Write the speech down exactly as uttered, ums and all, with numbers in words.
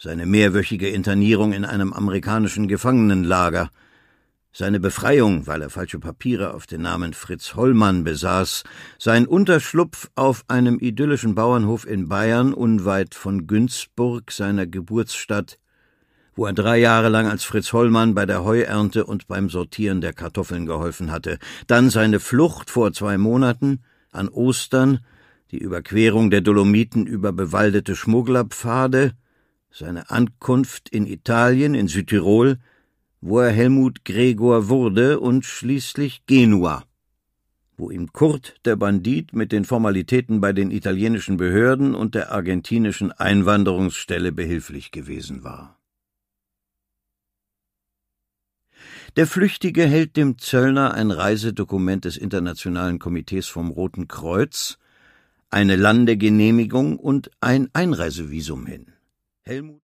seine mehrwöchige Internierung in einem amerikanischen Gefangenenlager, seine Befreiung, weil er falsche Papiere auf den Namen Fritz Hollmann besaß, sein Unterschlupf auf einem idyllischen Bauernhof in Bayern unweit von Günzburg, seiner Geburtsstadt, wo er drei Jahre lang als Fritz Hollmann bei der Heuernte und beim Sortieren der Kartoffeln geholfen hatte, dann seine Flucht vor zwei Monaten, an Ostern, die Überquerung der Dolomiten über bewaldete Schmugglerpfade, seine Ankunft in Italien, in Südtirol, wo er Helmut Gregor wurde, und schließlich Genua, wo ihm Kurt, der Bandit, mit den Formalitäten bei den italienischen Behörden und der argentinischen Einwanderungsstelle behilflich gewesen war. Der Flüchtige hält dem Zöllner ein Reisedokument des Internationalen Komitees vom Roten Kreuz, eine Landegenehmigung und ein Einreisevisum hin. Helmut